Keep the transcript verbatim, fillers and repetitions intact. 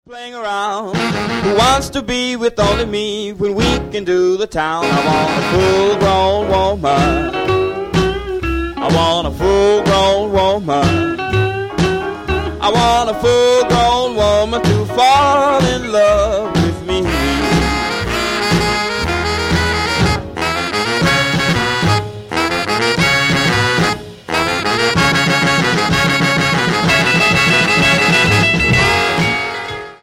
Playing around, who wants to be with only me when we can do the town? I want a full-grown woman. I want a full-grown woman. I want a full-grown woman to fall in love.